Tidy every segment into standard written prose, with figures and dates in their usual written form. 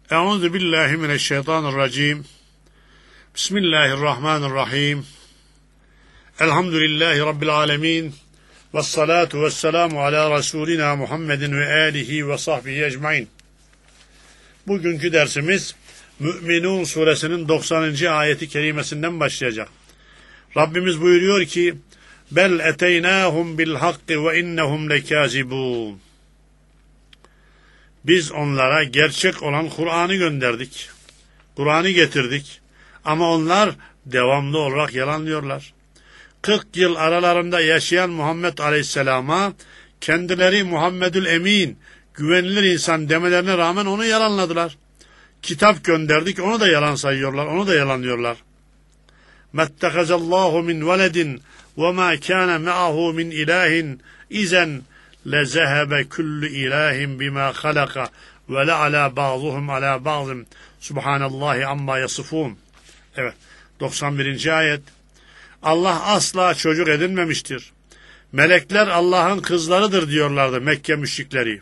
Euzu billahi mineşşeytanirracim. Bismillahirrahmanirrahim. Elhamdülillahi rabbil alamin. Ves salatu vesselamu ala Resulina Muhammedin ve alihi ve sahbihi ecmaîn. Bugünkü dersimiz Mü'minun suresinin 90. ayeti kerimesinden başlayacak. Rabbimiz buyuruyor ki: Bel eteynâhum bil hakkı ve innehum lekâzibûn. Biz onlara gerçek olan Kur'an'ı gönderdik. Kur'an'ı getirdik. Ama onlar devamlı olarak yalanlıyorlar. 40 yıl aralarında yaşayan Muhammed Aleyhisselam'a kendileri Muhammedül Emin, güvenilir insan demelerine rağmen onu yalanladılar. Kitap gönderdik, onu da yalan sayıyorlar, onu da yalanlıyorlar. Mettekazallahu min veledin ve ma kana ma'ahu min ilahin izen lezehebe kullu ilahin bima halaka ve le'ala ba'duhum ala ba'din subhanallahi amma yasifun. Evet, 91. ayet. Allah asla çocuk edinmemiştir. Melekler Allah'ın kızlarıdır diyorlardı Mekke müşrikleri.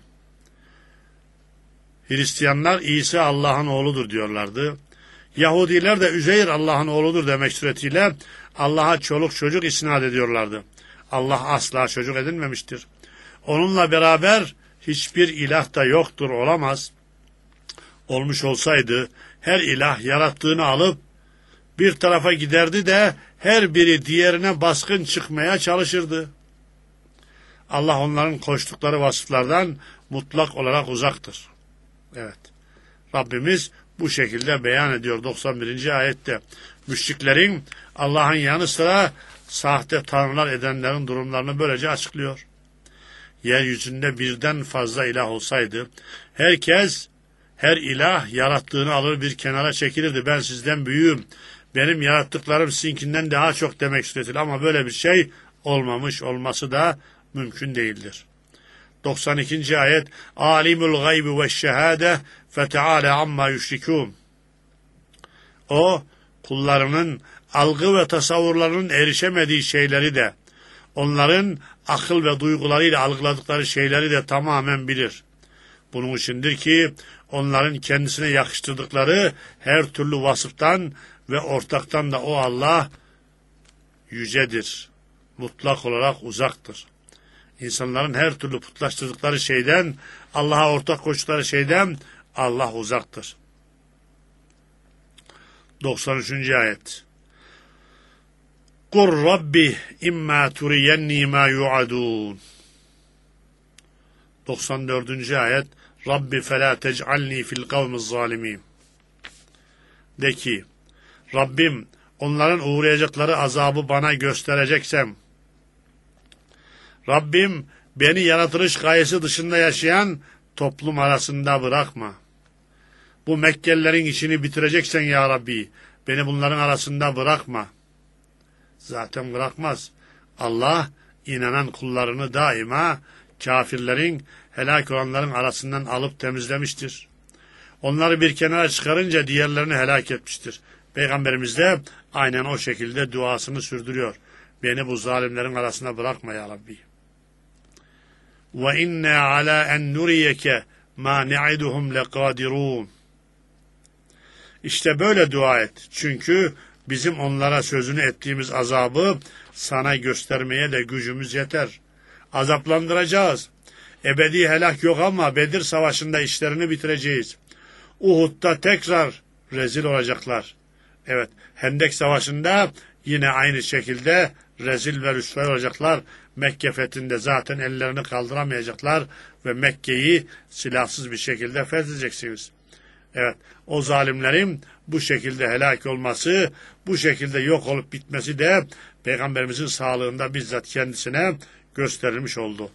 Hristiyanlar İsa Allah'ın oğludur diyorlardı. Yahudiler de Üzeyr Allah'ın oğludur demek suretiyle Allah'a çoluk çocuk isnat ediyorlardı. Allah asla çocuk edinmemiştir. Onunla beraber hiçbir ilah da yoktur, olamaz. Olmuş olsaydı her ilah yarattığını alıp bir tarafa giderdi de her biri diğerine baskın çıkmaya çalışırdı. Allah onların koştukları vasıflardan mutlak olarak uzaktır. Evet. Rabbimiz bu şekilde beyan ediyor 91. ayette. Müşriklerin Allah'ın yanı sıra sahte tanrılar edenlerin durumlarını böylece açıklıyor. Yeryüzünde birden fazla ilah olsaydı her ilah yarattığını alır bir kenara çekilirdi. Ben sizden büyüğüm. Benim yarattıklarım sizinkinden daha çok demek suretiyle, ama böyle bir şey olmamış, olması da mümkün değildir. 92. ayet. Alimul gaybi ve şehade feteâle amma yüşrikûn. O, kullarının algı ve tasavvurlarının erişemediği şeyleri de, onların akıl ve duygularıyla algıladıkları şeyleri de tamamen bilir. Bunun içindir ki onların kendisine yakıştırdıkları her türlü vasıftan ve ortaktan da o Allah yücedir. Mutlak olarak uzaktır. İnsanların her türlü putlaştırdıkları şeyden, Allah'a ortak koştukları şeyden Allah uzaktır. 93. ayet. Kur Rabbi imma turiyenni ma yu'adun. 94. ayet. Rabbi felâ tec'alni fil kavmiz zalimin. De ki, Rabbim onların uğrayacakları azabı bana göstereceksem, Rabbim beni yaratılış gayesi dışında yaşayan toplum arasında bırakma. Bu Mekkelilerin işini bitireceksen ya Rabbi, beni bunların arasında bırakma. Zaten bırakmaz. Allah inanan kullarını daima kafirlerin, helak olanların arasından alıp temizlemiştir. Onları bir kenara çıkarınca diğerlerini helak etmiştir. Peygamberimiz de aynen o şekilde duasını sürdürüyor. Beni bu zalimlerin arasına bırakma ya Rabbi. Ve inna ala en nuriyeke ma ne'iduhum lekadirun. İşte böyle dua et. Çünkü bizim onlara sözünü ettiğimiz azabı sana göstermeye de gücümüz yeter. Azaplandıracağız. Ebedi helak yok ama Bedir Savaşı'nda işlerini bitireceğiz. Uhud'da tekrar rezil olacaklar. Evet, Hendek Savaşı'nda yine aynı şekilde rezil ve rüsvay olacaklar. Mekke fethinde zaten ellerini kaldıramayacaklar ve Mekke'yi silahsız bir şekilde fethedeceksiniz. Evet, o zalimlerin bu şekilde helak olması, bu şekilde yok olup bitmesi de Peygamberimizin sağlığında bizzat kendisine gösterilmiş oldu.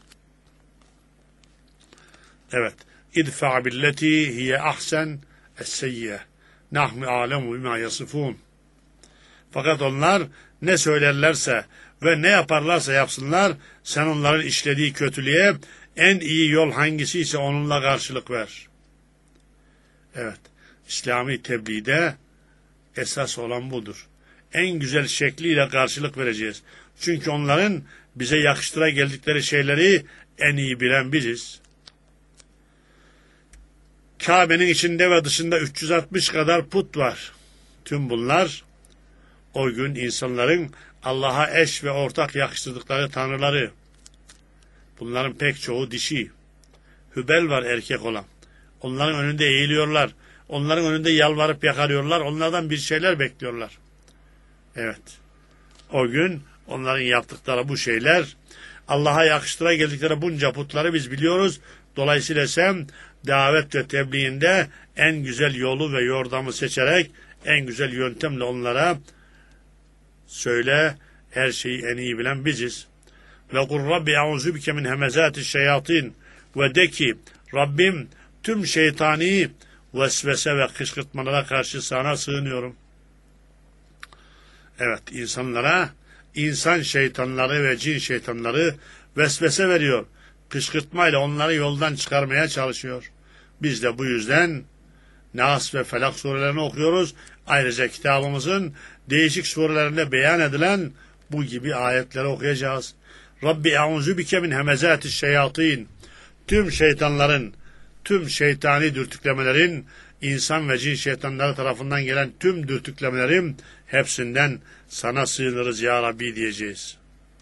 Evet, idfa billeti hiye ahsen es-seyyiye. Nahnu alemu bima yasifun. Fakat onlar ne söylerlerse ve ne yaparlarsa yapsınlar, sen onların işlediği kötülüğe en iyi yol hangisi ise onunla karşılık ver. Evet, İslami tebliğde esas olan budur. En güzel şekliyle karşılık vereceğiz. Çünkü onların bize yakıştıra geldikleri şeyleri en iyi bilen biziz. Kabe'nin içinde ve dışında 360 kadar put var. Tüm bunlar o gün insanların Allah'a eş ve ortak yakıştırdıkları tanrıları. Bunların pek çoğu dişi. Hübel var erkek olan. Onların önünde eğiliyorlar. Onların önünde yalvarıp yakarıyorlar. Onlardan bir şeyler bekliyorlar. Evet. O gün onların yaptıkları bu şeyler, Allah'a yakıştıra geldikleri bunca putları biz biliyoruz. Dolayısıyla sen davet ve tebliğinde en güzel yolu ve yordamı seçerek en güzel yöntemle onlara söyle, her şeyi en iyi bilen biziz. Ve kul Rabbi e'uzu bike min hemezati şeyatin ve de ki Rabbim tüm şeytani vesvese ve kışkırtmalara karşı sana sığınıyorum. Evet, insanlara insan şeytanları ve cin şeytanları vesvese veriyor. Kışkırtmayla onları yoldan çıkarmaya çalışıyor. Biz de bu yüzden Nas ve Felak surelerini okuyoruz. Ayrıca kitabımızın değişik surelerinde beyan edilen bu gibi ayetleri okuyacağız. Rabbi e'uzu bike min hemezati şeyatin. Tüm şeytanların, tüm şeytani dürtüklemelerin, insan ve cin şeytanları tarafından gelen tüm dürtüklemelerin hepsinden sana sığınırız ya Rabbi diyeceğiz.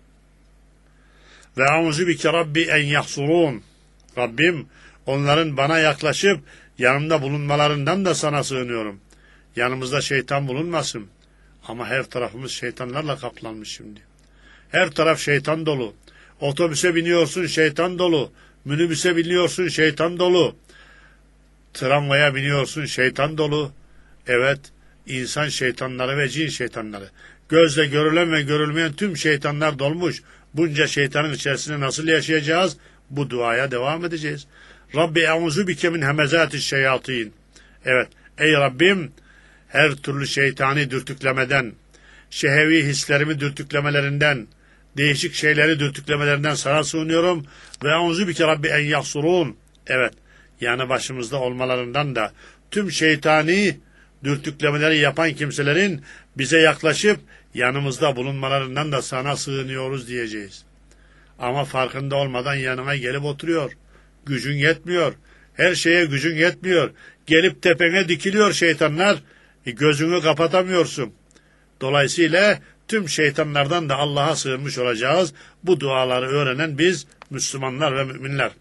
Ve e'uzu bike Rabbi en yahsurun. Rabbim onların bana yaklaşıp yanımda bulunmalarından da sana sığınıyorum. Yanımızda şeytan bulunmasın. Ama her tarafımız şeytanlarla kaplanmış şimdi. Her taraf şeytan dolu. Otobüse biniyorsun şeytan dolu. Minibüse biniyorsun şeytan dolu. Tramvaya biniyorsun şeytan dolu. Evet, insan şeytanları ve cin şeytanları. Gözle görülen ve görülmeyen tüm şeytanlar dolmuş. Bunca şeytanın içerisinde nasıl yaşayacağız? Bu duaya devam edeceğiz. Rabbi e'uzu bike min hemezati şeyatin. Evet, ey Rabbim her türlü şeytani dürtüklemeden, şehevi hislerimi dürtüklemelerinden, değişik şeyleri dürtüklemelerinden sana sığınıyorum. Ve e'uzu bike Rabbi en yahsurun. Evet, yani başımızda olmalarından da tüm şeytani dürtüklemeleri yapan kimselerin bize yaklaşıp yanımızda bulunmalarından da sana sığınıyoruz diyeceğiz. Ama farkında olmadan yanına gelip oturuyor. Gücün yetmiyor. Her şeye gücün yetmiyor. Gelip tepene dikiliyor şeytanlar. Gözünü kapatamıyorsun. Dolayısıyla tüm şeytanlardan da Allah'a sığınmış olacağız. Bu duaları öğrenen biz Müslümanlar ve müminler.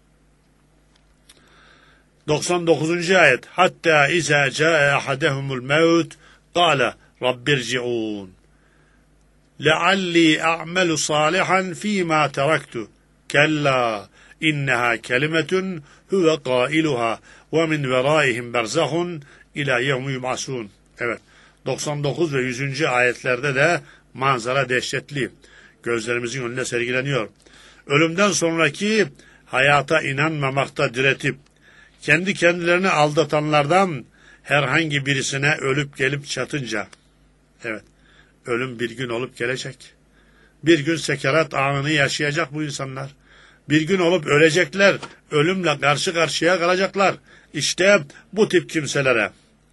99. ayet. Hatta izâ câe ahadehumul mevt qâle rabbirci'ûn lealli a'melu salihan fîmâ teraktu kella inneha kelimetun huve qailuha ve min verâihim berzahun ila yevmi yub'asûn. Evet. 99 ve 100. ayetlerde de manzara dehşetli. Gözlerimizin önünde sergileniyor. Ölümden sonraki hayata inanmamakta diretip kendi kendilerini aldatanlardan herhangi birisine ölüp gelip çatınca, evet, ölüm bir gün olup gelecek. Bir gün sekerat anını yaşayacak bu insanlar. Bir gün olup ölecekler. Ölümle karşı karşıya kalacaklar. İşte bu tip kimselere,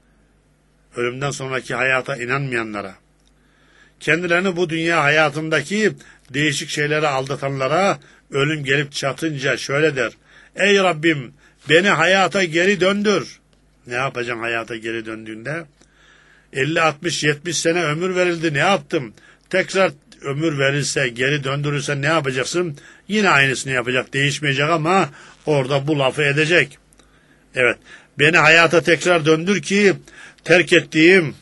ölümden sonraki hayata inanmayanlara, kendilerini bu dünya hayatındaki değişik şeylere aldatanlara ölüm gelip çatınca şöyle der. Ey Rabbim beni hayata geri döndür. Ne yapacaksın hayata geri döndüğünde? 50, 60, 70 sene ömür verildi, ne yaptım? Tekrar ömür verilse, geri döndürülse ne yapacaksın? Yine aynısını yapacak, değişmeyecek ama orada bu lafı edecek. Evet, beni hayata tekrar döndür ki terk ettiğim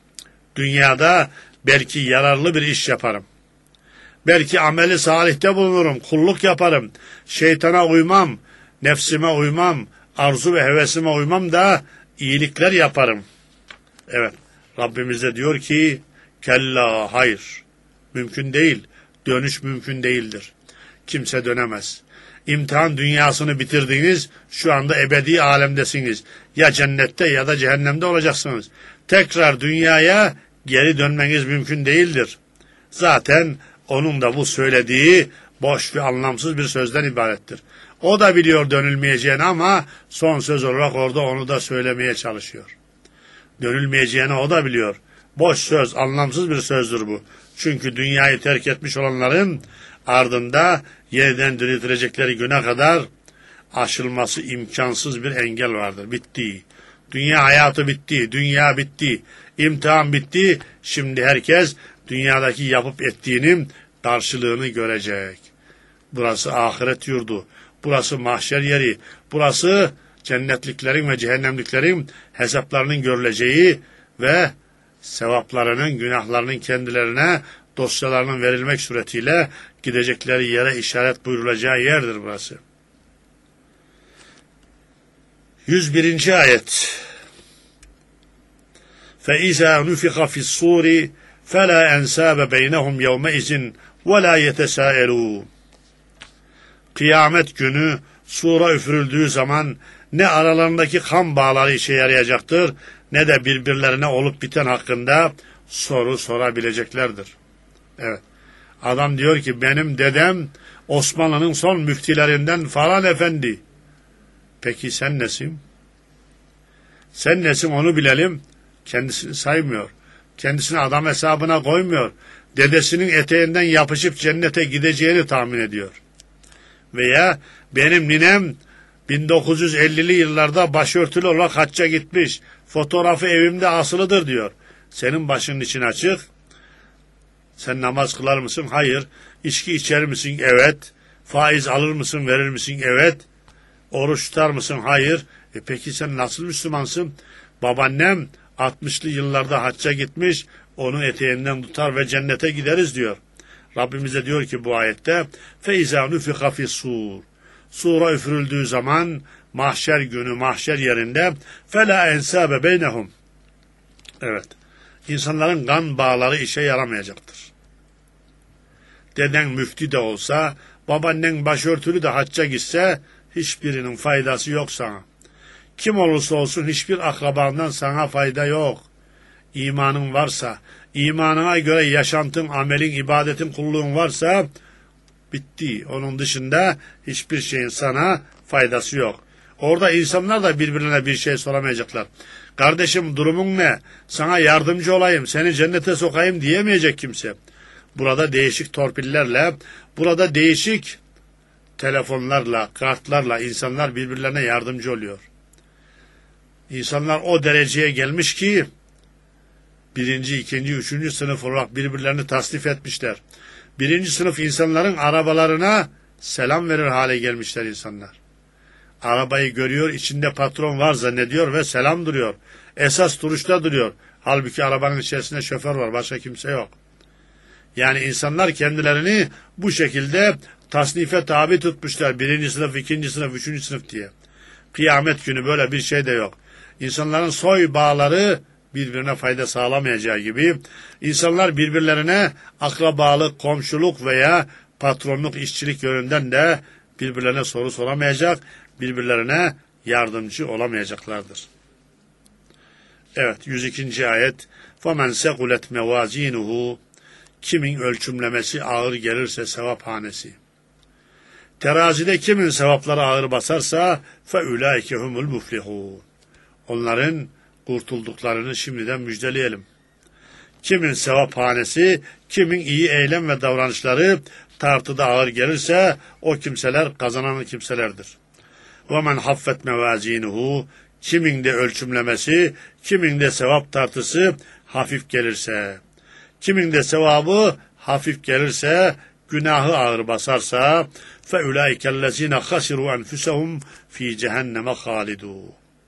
dünyada belki yararlı bir iş yaparım. Belki ameli salihte bulunurum, kulluk yaparım, şeytana uymam, nefsime uymam, arzu ve hevesime uymam da iyilikler yaparım. Evet, Rabbimiz de diyor ki, kella, hayır, mümkün değil, dönüş mümkün değildir. Kimse dönemez. İmtihan dünyasını bitirdiniz, şu anda ebedi alemdesiniz. Ya cennette ya da cehennemde olacaksınız. Tekrar dünyaya geri dönmeniz mümkün değildir. Zaten onun da bu söylediği boş ve anlamsız bir sözden ibarettir. O da biliyor dönülmeyeceğini ama son söz olarak orada onu da söylemeye çalışıyor. Dönülmeyeceğini o da biliyor. Boş söz, anlamsız bir sözdür bu. Çünkü dünyayı terk etmiş olanların ardında yeniden diriltilecekleri güne kadar aşılması imkansız bir engel vardır. Bitti. Dünya hayatı bitti. Dünya bitti. İmtihan bitti. Şimdi herkes dünyadaki yapıp ettiğinin karşılığını görecek. Burası ahiret yurdu. Burası mahşer yeri. Burası cennetliklerin ve cehennemliklerin hesaplarının görüleceği ve sevaplarının, günahlarının kendilerine dosyalarının verilmek suretiyle gidecekleri yere işaret buyurulacağı yerdir burası. 101. ayet. فَاِذَا نُفِخَ فِي الصُّورِ فَلَا اَنْسَابَ بَيْنَهُمْ يَوْمَئِذٍ وَلَا يَتَسَاءَلُونَ. Kıyamet günü sura üfürüldüğü zaman ne aralarındaki kan bağları işe yarayacaktır, ne de birbirlerine olup biten hakkında soru sorabileceklerdir. Evet. Adam diyor ki benim dedem Osmanlı'nın son müftilerinden falan efendi. Peki sen nesin? Sen nesin onu bilelim. Kendisini saymıyor. Kendisini adam hesabına koymuyor. Dedesinin eteğinden yapışıp cennete gideceğini tahmin ediyor. Veya benim ninem 1950'li yıllarda başörtülü olarak hacca gitmiş. Fotoğrafı evimde asılıdır diyor. Senin başının için açık. Sen namaz kılar mısın? Hayır. İçki içer misin? Evet. Faiz alır mısın? Verir misin? Evet. Oruç tutar mısın? Hayır. Peki sen nasıl Müslümansın? Babaannem 60'lı yıllarda hacca gitmiş. Onun eteğinden tutar ve cennete gideriz diyor. Rabbimiz de diyor ki bu ayette فَاِذَا نُفِخَ فِي الصُّورِ. Sura üfürüldüğü zaman mahşer günü, mahşer yerinde فَلَا اَنْسَابَ بَيْنَهُمْ. Evet. İnsanların kan bağları işe yaramayacaktır. Deden müftü de olsa, babaannen başörtülü de hacca gitse hiçbirinin faydası yok sana. Kim olursa olsun hiçbir akrabandan sana fayda yok. İmanın varsa, imanına göre yaşantın, amelin, ibadetin, kulluğun varsa bitti. Onun dışında hiçbir şeyin sana faydası yok. Orada insanlar da birbirine bir şey soramayacaklar. Kardeşim durumun ne? Sana yardımcı olayım, seni cennete sokayım diyemeyecek kimse. Burada değişik torpillerle, burada değişik telefonlarla, kartlarla insanlar birbirlerine yardımcı oluyor. İnsanlar o dereceye gelmiş ki 1., 2., 3. sınıf olarak birbirlerini tasnif etmişler. 1. sınıf insanların arabalarına selam verir hale gelmişler insanlar. Arabayı görüyor, içinde patron var zannediyor ve selam duruyor. Esas duruşta duruyor. Halbuki arabanın içerisinde şoför var, başka kimse yok. Yani insanlar kendilerini bu şekilde tasnife tabi tutmuşlar. 1. sınıf, 2. sınıf, 3. sınıf diye. Kıyamet günü böyle bir şey de yok. İnsanların soy bağları birbirine fayda sağlamayacağı gibi insanlar birbirlerine akrabalık, komşuluk veya patronluk, işçilik yönünden de birbirlerine soru soramayacak, birbirlerine yardımcı olamayacaklardır. Evet, 102. ayet. فَمَنْ سَقُلَتْ مَوَازِينُهُ. Kimin ölçümlemesi ağır gelirse sevaphanesi. Terazide kimin sevapları ağır basarsa فَاُولَٰئِكَ هُمُ الْمُفْلِحُونَ. Onların kurtulduklarını şimdiden müjdeleyelim. Kimin sevaphanesi, kimin iyi eylem ve davranışları tartıda ağır gelirse o kimseler kazanan kimselerdir. وَمَنْ حَفَّتْ مَوَازِينُهُ. Kimin de ölçümlemesi, kimin de sevap tartısı hafif gelirse, kimin de sevabı hafif gelirse, günahı ağır basarsa فَاُولَٰئِكَ الَّذ۪ينَ خَسِرُوا أَنْفُسَهُمْ ف۪ي جَهَنَّمَ خَالِدُوا.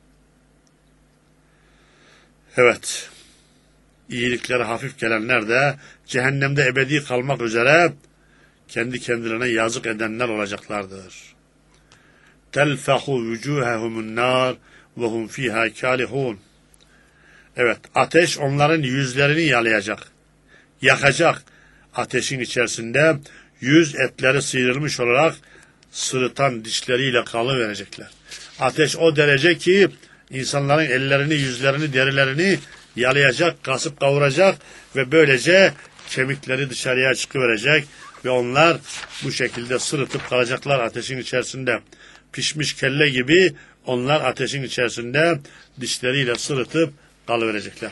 Evet, iyilikleri hafif gelenler de cehennemde ebedi kalmak üzere kendi kendilerine yazık edenler olacaklardır. تَلْفَحُ وُجُوهَهُمُ النَّارِ وَهُمْ ف۪يهَا كَالِحُونَ. Evet, ateş onların yüzlerini yalayacak, yakacak. Ateşin içerisinde yüz etleri sıyrılmış olarak sırıtan dişleriyle kalıverecekler. Ateş o derece ki insanların ellerini, yüzlerini, derilerini yalayacak, kasıp kavuracak ve böylece kemikleri dışarıya çıkıverecek ve onlar bu şekilde sırıtıp kalacaklar ateşin içerisinde. Pişmiş kelle gibi onlar ateşin içerisinde dişleriyle sırıtıp kalıverecekler.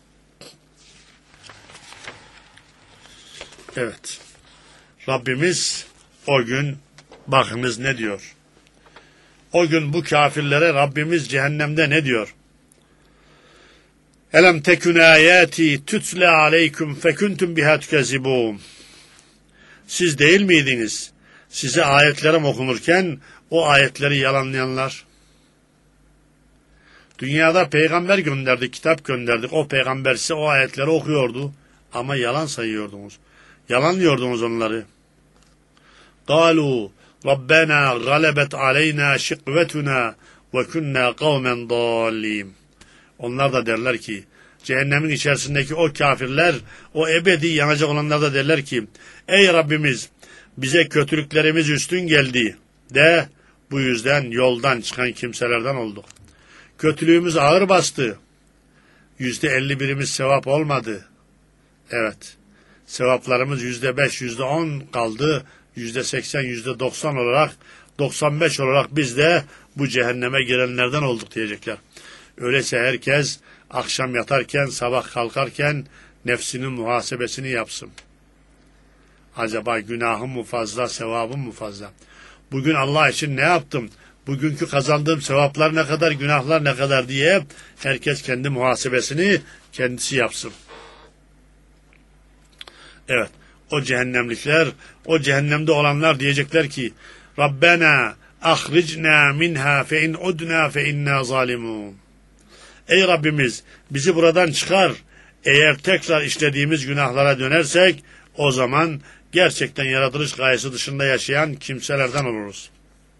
Evet. Rabbimiz o gün bakınız ne diyor? O gün bu kafirlere Rabbimiz cehennemde ne diyor? Elem tekun ayati tutla aleyküm fekuntum biha tükezibun. Siz değil miydiniz? Size ayetlerim okunurken o ayetleri yalanlayanlar. Dünyada peygamber gönderdik, kitap gönderdik. O peygamber size o ayetleri okuyordu. Ama yalan sayıyordunuz. Yalanlıyordunuz onları. قَالُوا رَبَّنَا غَلَبَتْ عَلَيْنَا شِقْوَتُنَا وَكُنَّا قَوْمًا ضَالِّينَ. Onlar da derler ki, cehennemin içerisindeki o kafirler, o ebedi yanacak olanlar da derler ki, ey Rabbimiz, bize kötülüklerimiz üstün geldi de bu yüzden yoldan çıkan kimselerden olduk. Kötülüğümüz ağır bastı. %51'imiz sevap olmadı. Evet, sevaplarımız %5, %10 kaldı. %80, %90 olarak, 95 olarak biz de bu cehenneme girenlerden olduk diyecekler. Öyleyse herkes akşam yatarken, sabah kalkarken nefsinin muhasebesini yapsın. Acaba günahım mı fazla, sevabım mı fazla? Bugün Allah için ne yaptım? Bugünkü kazandığım sevaplar ne kadar, günahlar ne kadar diye herkes kendi muhasebesini kendisi yapsın. Evet, o cehennemlikler, o cehennemde olanlar diyecekler ki, Rabbena ahricna minha fe in udna fe inna zalimun. Ey Rabbimiz, bizi buradan çıkar. Eğer tekrar işlediğimiz günahlara dönersek, o zaman gerçekten yaratılış gayesi dışında yaşayan kimselerden oluruz.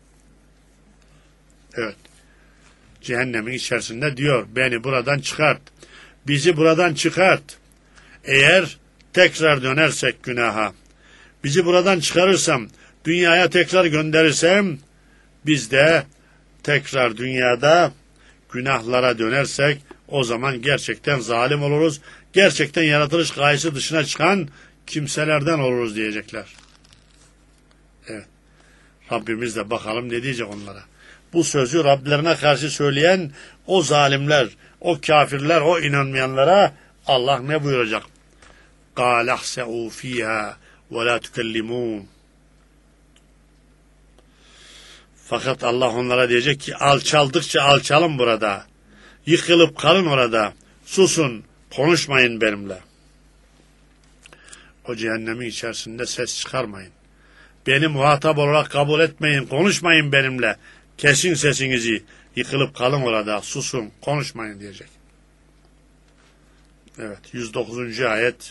Evet, cehennemin içerisinde diyor, beni buradan çıkart. Bizi buradan çıkart. Eğer tekrar dönersek günaha, bizi buradan çıkarırsam, dünyaya tekrar gönderirsem, biz de tekrar dünyada günahlara dönersek, o zaman gerçekten zalim oluruz, gerçekten yaratılış gayesi dışına çıkan kimselerden oluruz diyecekler. Evet, Rabbimiz de bakalım ne diyecek onlara. Bu sözü Rablerine karşı söyleyen o zalimler, o kafirler, o inanmayanlara Allah ne buyuracak? قَالَ احْسَعُوا ف۪يهَا وَلَا تُكَلِّمُونَ. Fakat Allah onlara diyecek ki alçaldıkça alçalın burada. Yıkılıp kalın orada. Susun, konuşmayın benimle. O cehennemin içerisinde ses çıkarmayın. Beni muhatap olarak kabul etmeyin, konuşmayın benimle. Kesin sesinizi, yıkılıp kalın orada, susun, konuşmayın diyecek. Evet, 109. ayet.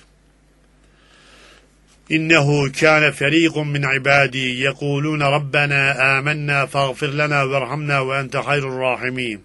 İnnehu kâne ferîkun min ibâdî yekûlûne Rabbena âmennâ faghfir lenâ verhamnâ ve ente hayrur râhimîn.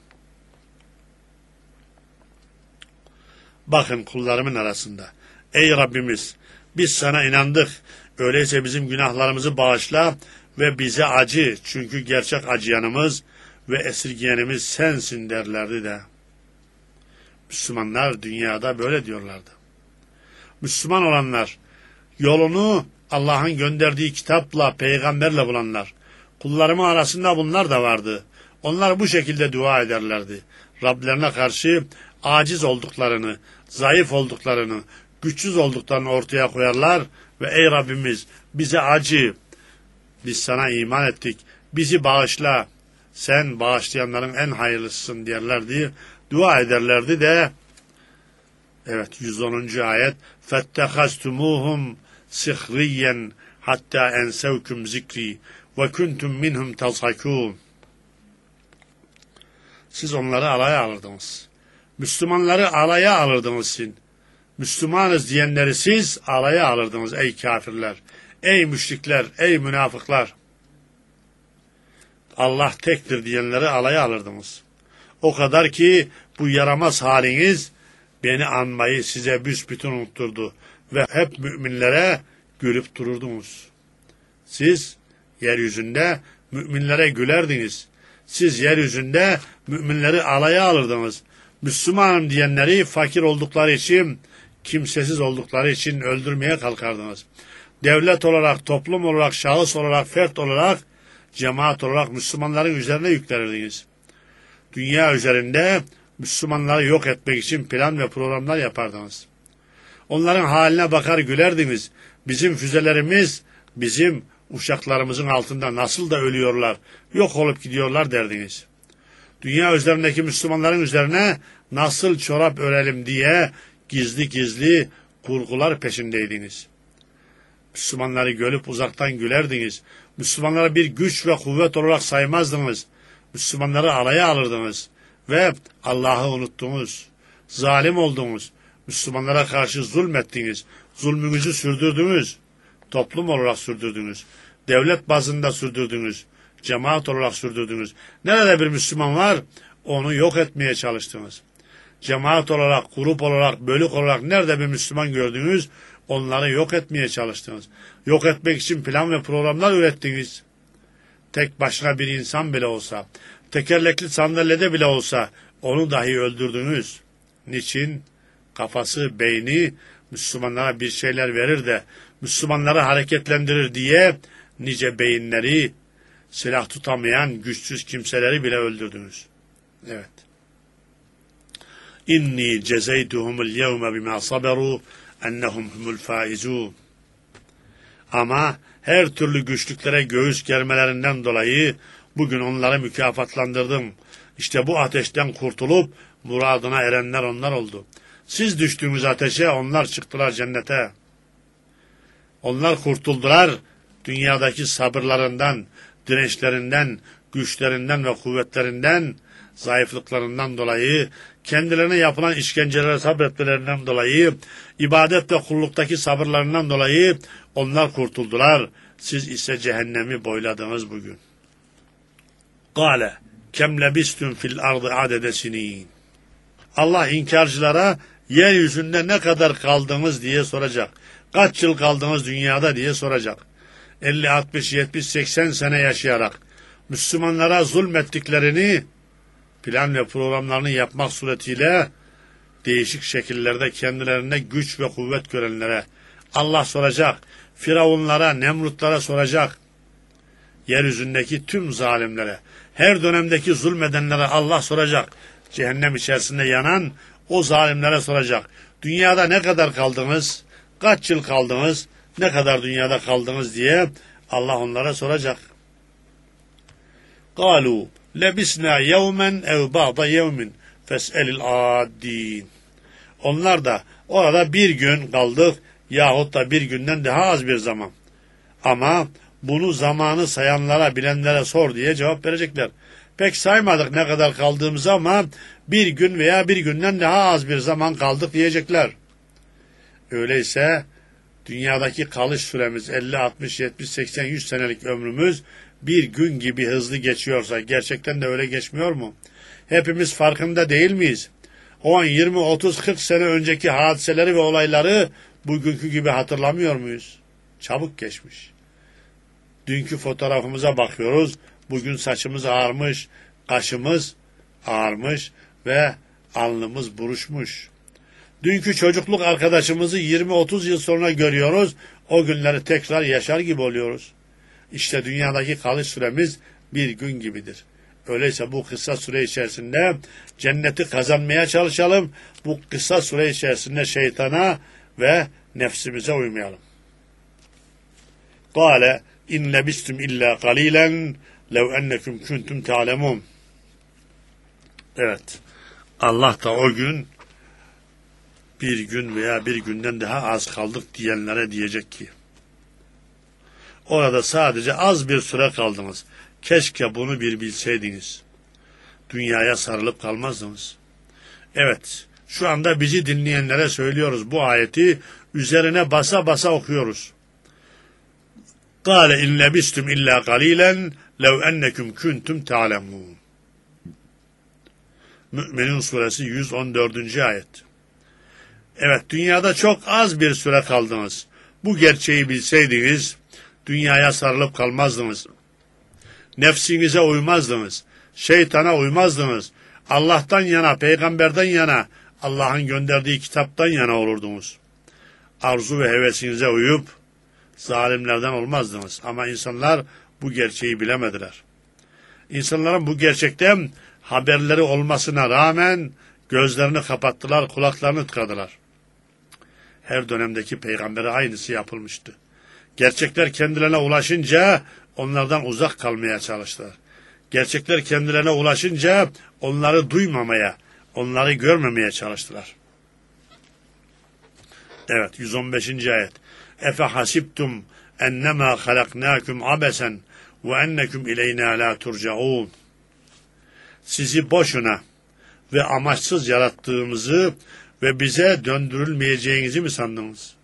Bakın kullarımın arasında. Ey Rabbimiz, biz sana inandık. Öyleyse bizim günahlarımızı bağışla ve bize acı. Çünkü gerçek acıyanımız ve esirgeyenimiz sensin derlerdi de. Müslümanlar dünyada böyle diyorlardı. Müslüman olanlar, yolunu Allah'ın gönderdiği kitapla, peygamberle bulanlar. Kullarımın arasında bunlar da vardı. Onlar bu şekilde dua ederlerdi. Rablerine karşı aciz olduklarını, zayıf olduklarını, güçsüz olduklarını ortaya koyarlar ve ey Rabbimiz bize acı, biz sana iman ettik, bizi bağışla, sen bağışlayanların en hayırlısısın derlerdi, dua ederlerdi de, evet 110. ayet, فَاتَّخَزْتُمُوهُمْ سِخْرِيًّا hatta ensevküm zikri ve kuntum minhum tazhakun. Siz onları alaya alırdınız. Müslümanları alaya alırdınız siz. Müslümanız diyenleri siz alaya alırdınız ey kafirler, ey müşrikler, ey münafıklar. Allah tektir diyenleri alaya alırdınız. O kadar ki bu yaramaz haliniz beni anmayı size büsbütün unutturdu ve hep müminlere gülüp dururdunuz. Siz yeryüzünde müminlere gülerdiniz. Siz yeryüzünde müminleri alaya alırdınız. Müslümanım diyenleri fakir oldukları için, kimsesiz oldukları için öldürmeye kalkardınız. Devlet olarak, toplum olarak, şahıs olarak, fert olarak, cemaat olarak Müslümanların üzerine yüklerdiniz. Dünya üzerinde Müslümanları yok etmek için plan ve programlar yapardınız. Onların haline bakar gülerdiniz. Bizim füzelerimiz, bizim uşaklarımızın altında nasıl da ölüyorlar, yok olup gidiyorlar derdiniz. Dünya üzerindeki Müslümanların üzerine nasıl çorap örelim diye gizli gizli kurgular peşindeydiniz. Müslümanları görüp uzaktan gülerdiniz. Müslümanları bir güç ve kuvvet olarak saymazdınız. Müslümanları alaya alırdınız ve Allah'ı unuttunuz. Zalim oldunuz. Müslümanlara karşı zulmettiniz. Zulmünüzü sürdürdünüz. Toplum olarak sürdürdünüz. Devlet bazında sürdürdünüz. Cemaat olarak sürdürdünüz. Nerede bir Müslüman var, onu yok etmeye çalıştınız. Cemaat olarak, grup olarak, bölük olarak nerede bir Müslüman gördünüz, onları yok etmeye çalıştınız. Yok etmek için plan ve programlar ürettiniz. Tek başına bir insan bile olsa, tekerlekli sandalyede bile olsa onu dahi öldürdünüz. Niçin? Kafası, beyni Müslümanlara bir şeyler verir de Müslümanları hareketlendirir diye nice beyinleri, silah tutamayan güçsüz kimseleri bile öldürdünüz. Evet. İnni cezeytuhumul yevme bima saberu ennehum humul faizun. Ama her türlü güçlüklere göğüs germelerinden dolayı bugün onları mükafatlandırdım. İşte bu ateşten kurtulup muradına erenler onlar oldu. Siz düştüğünüz ateşe, onlar çıktılar cennete. Onlar kurtuldular dünyadaki sabırlarından, dirençlerinden, güçlerinden ve kuvvetlerinden, zayıflıklarından dolayı, kendilerine yapılan işkencelere sabretmelerinden dolayı, ibadet ve kulluktaki sabırlarından dolayı onlar kurtuldular. Siz ise cehennemi boyladınız bugün. Kâle kem lebistüm fil ardı adede sinin. Allah inkarcılara yeryüzünde ne kadar kaldınız diye soracak. Kaç yıl kaldınız dünyada diye soracak. 50, 60, 70, 80 sene yaşayarak Müslümanlara zulmettiklerini plan ve programlarını yapmak suretiyle değişik şekillerde kendilerine güç ve kuvvet görenlere Allah soracak. Firavunlara, Nemrutlara soracak. Yeryüzündeki tüm zalimlere, her dönemdeki zulmedenlere Allah soracak. Cehennem içerisinde yanan o zalimlere soracak. Dünyada ne kadar kaldınız? Kaç yıl kaldınız? Ne kadar dünyada kaldınız diye Allah onlara soracak. قَالُوا لَبِسْنَا يَوْمًا اَوْ بَعْضَ يَوْمٍ فَاسْأَلِ الْعَادِينَ. Onlar da orada bir gün kaldık yahut da bir günden daha az bir zaman. Ama bunu zamanı sayanlara, bilenlere sor diye cevap verecekler. Pek saymadık ne kadar kaldığımızı ama bir gün veya bir günden daha az bir zaman kaldık diyecekler. Öyleyse dünyadaki kalış süremiz 50, 60, 70, 80, 100 senelik ömrümüz bir gün gibi hızlı geçiyorsa gerçekten de öyle geçmiyor mu? Hepimiz farkında değil miyiz? 10, 20, 30, 40 sene önceki hadiseleri ve olayları bugünkü gibi hatırlamıyor muyuz? Çabuk geçmiş. Dünkü fotoğrafımıza bakıyoruz. Bugün saçımız ağarmış, kaşımız ağarmış ve alnımız buruşmuş. Dünkü çocukluk arkadaşımızı 20-30 yıl sonra görüyoruz. O günleri tekrar yaşar gibi oluyoruz. İşte dünyadaki kalış süremiz bir gün gibidir. Öyleyse bu kısa süre içerisinde cenneti kazanmaya çalışalım. Bu kısa süre içerisinde şeytana ve nefsimize uymayalım. قَالَ اِنْ لَبِسْتُمْ اِلَّا قَلِيلًا لَوْ اَنَّكُمْ كُنْتُمْ تَعْلَمُونَ. Evet, Allah da o gün bir gün veya bir günden daha az kaldık diyenlere diyecek ki, orada sadece az bir süre kaldınız. Keşke bunu bir bilseydiniz. Dünyaya sarılıp kalmazdınız. Evet, şu anda bizi dinleyenlere söylüyoruz bu ayeti, üzerine basa basa okuyoruz. قَالَ اِنْ لَبِسْتُمْ اِلَّا قَلِيلًا لَوْ اَنَّكُمْ كُنْتُمْ تَعْلَمُونَ. Mü'minun suresi 114. ayet. Evet, dünyada çok az bir süre kaldınız. Bu gerçeği bilseydiniz, dünyaya sarılıp kalmazdınız. Nefsinize uymazdınız. Şeytana uymazdınız. Allah'tan yana, peygamberden yana, Allah'ın gönderdiği kitaptan yana olurdunuz. Arzu ve hevesinize uyup zalimlerden olmazdınız. Ama insanlar bu gerçeği bilemediler. İnsanların bu gerçekten haberleri olmasına rağmen gözlerini kapattılar, kulaklarını tıkadılar. Her dönemdeki peygambere aynısı yapılmıştı. Gerçekler kendilerine ulaşınca onlardan uzak kalmaya çalıştılar. Gerçekler kendilerine ulaşınca onları duymamaya, onları görmemeye çalıştılar. Evet, 115. ayet. Efe hasibtum ennemâ halaknâkum abesen ve ennekum ileyna la turcaun. Sizi boşuna ve amaçsız yarattığımızı ve bize döndürülmeyeceğinizi mi sandınız?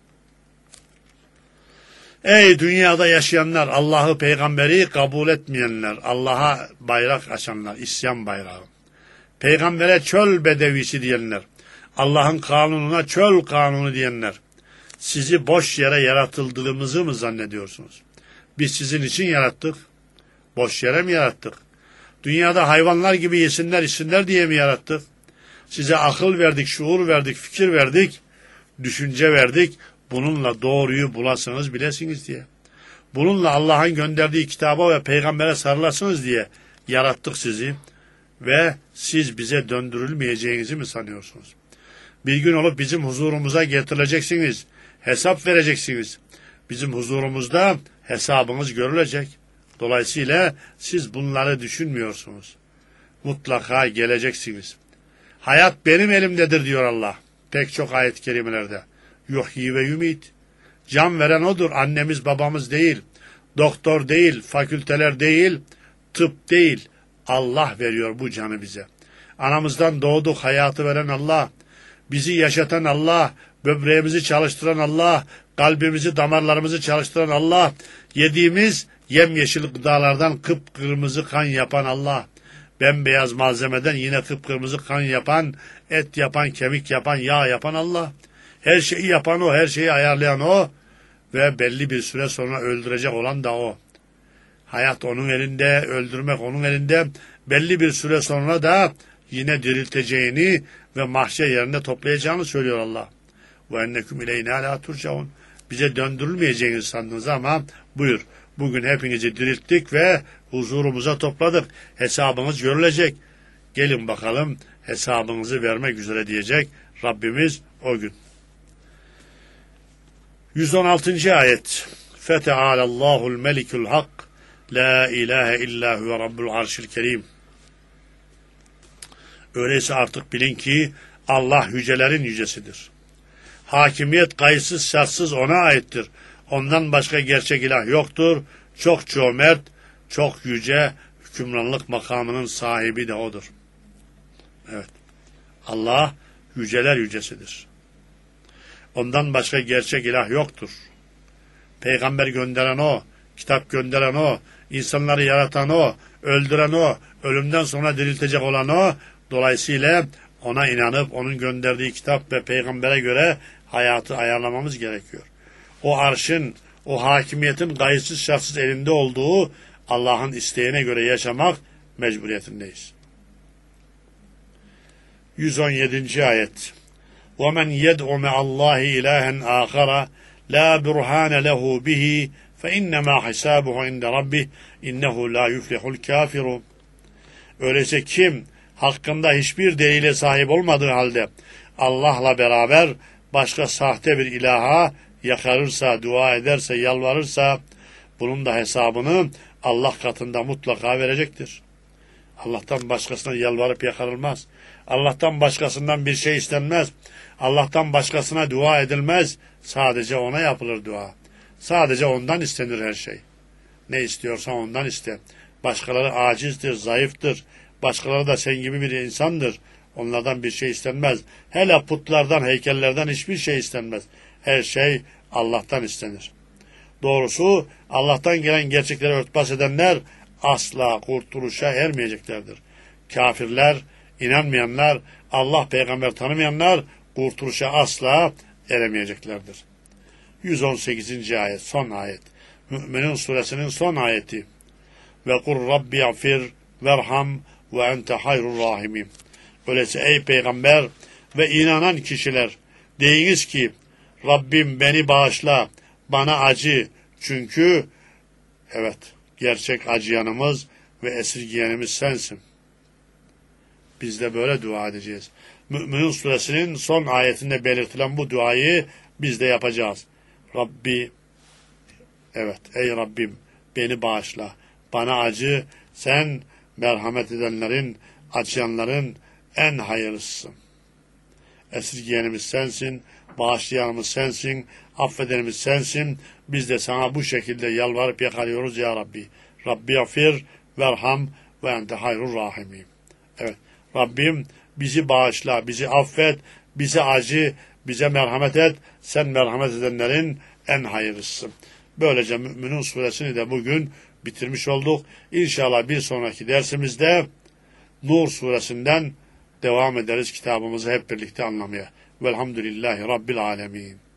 Ey dünyada yaşayanlar, Allah'ı, peygamberi kabul etmeyenler, Allah'a bayrak açanlar, isyan bayrağı. Peygambere çöl bedevisi diyenler, Allah'ın kanununa çöl kanunu diyenler, sizi boş yere yaratıldığımızı mı zannediyorsunuz? Biz sizin için yarattık, boş yere mi yarattık? Dünyada hayvanlar gibi yesinler, içsinler diye mi yarattık? Size akıl verdik, şuur verdik, fikir verdik, düşünce verdik, bununla doğruyu bulasınız, bilesiniz diye. Bununla Allah'ın gönderdiği kitaba ve peygambere sarılasınız diye yarattık sizi ve siz bize döndürülmeyeceğinizi mi sanıyorsunuz? Bir gün olup bizim huzurumuza getirileceksiniz, hesap vereceksiniz. Bizim huzurumuzda hesabınız görülecek. Dolayısıyla siz bunları düşünmüyorsunuz. Mutlaka geleceksiniz. Hayat benim elimdedir diyor Allah. Pek çok ayet-i kerimelerde. Yuhyi ve yumit. Can veren odur. Annemiz babamız değil. Doktor değil. Fakülteler değil. Tıp değil. Allah veriyor bu canı bize. Anamızdan doğduk. Hayatı veren Allah. Bizi yaşatan Allah. Böbreğimizi çalıştıran Allah. Kalbimizi, damarlarımızı çalıştıran Allah. Yediğimiz yemyeşil gıdalardan kıpkırmızı kan yapan Allah. Bembeyaz malzemeden yine kıpkırmızı kan yapan, et yapan, kemik yapan, yağ yapan Allah. Her şeyi yapan o, her şeyi ayarlayan o ve belli bir süre sonra öldürecek olan da o. Hayat onun elinde, öldürmek onun elinde. Belli bir süre sonra da yine dirilteceğini ve mahşer yerine toplayacağını söylüyor Allah. Ve enneküm ileyna la turcaun. Bize döndürülmeyeceğinizi sandınız ama buyur. Bugün hepinizi dirilttik ve huzurumuza topladık. Hesabınız görülecek. Gelin bakalım hesabınızı vermek üzere diyecek Rabbimiz o gün. 116. ayet. Feteâlallâhul melikul hak. La ilahe illa huve rabbul arşil kerim. Öyleyse artık bilin ki Allah yücelerin yücesidir. Hakimiyet kayıtsız şartsız ona aittir. Ondan başka gerçek ilah yoktur. Çok cömert, çok yüce, hükümranlık makamının sahibi de odur. Evet. Allah yüceler yücesidir. Ondan başka gerçek ilah yoktur. Peygamber gönderen o, kitap gönderen o, insanları yaratan o, öldüren o, ölümden sonra diriltecek olan o. Dolayısıyla ona inanıp onun gönderdiği kitap ve peygambere göre hayatı ayarlamamız gerekiyor. O arşın, o hakimiyetin kayıtsız şartsız elinde olduğu Allah'ın isteğine göre yaşamak mecburiyetindeyiz. 117. ayet. وَمَنْ يَدْعُ مَعَ اللّٰهِ إِلَٰهًا آخَرَ لَا بُرْهَانَ لَهُ بِهِ فَاِنَّمَا حِسَابُهُ عِنْدَ رَبِّهِ اِنَّهُ لَا يُفْلِحُ الْكَافِرُونَ. Öyleyse kim hakkında hiçbir delile sahip olmadığı halde Allah'la beraber başka sahte bir ilaha yakarırsa, dua ederse, yalvarırsa bunun da hesabını Allah katında mutlaka verecektir. Allah'tan başkasına yalvarıp yakarılmaz. Allah'tan başkasından bir şey istenmez. Allah'tan başkasına dua edilmez. Sadece ona yapılır dua. Sadece ondan istenir her şey. Ne istiyorsan ondan iste. Başkaları acizdir, zayıftır. Başkaları da sen gibi bir insandır. Onlardan bir şey istenmez. Hele putlardan, heykellerden hiçbir şey istenmez. Her şey Allah'tan istenir. Doğrusu Allah'tan gelen gerçekleri örtbas edenler asla kurtuluşa ermeyeceklerdir. Kafirler, inanmayanlar, Allah peygamber tanımayanlar kurtuluşa asla eremeyeceklerdir. 118. ayet, son ayet. Mü'minun suresinin son ayeti. Ve kur Rabbi afir verham ve ente hayrul rahimim. Öyleyse ey peygamber ve inanan kişiler deyiniz ki Rabbim beni bağışla, bana acı. Çünkü evet gerçek acıyanımız ve esirgiyenimiz sensin. Biz de böyle dua edeceğiz. Mü'minun suresinin son ayetinde belirtilen bu duayı biz de yapacağız. Rabbi Evet, ey Rabbim beni bağışla, bana acı, sen merhamet edenlerin, acıyanların en hayırlısısın. Esirgeyenimiz sensin, bağışlayanımız sensin, affedenimiz sensin. Biz de sana bu şekilde yalvarıp yakarıyoruz ya Rabbi. Rabbi afir, verham ve ente hayrul rahimim. Evet, Rabbim bizi bağışla, bizi affet, bize acı, bize merhamet et. Sen merhamet edenlerin en hayırlısısın. Böylece Mü'minun suresini de bugün bitirmiş olduk. İnşallah bir sonraki dersimizde Nur suresinden devam ederiz kitabımızı hep birlikte anlamaya. Velhamdülillahi Rabbil alemin.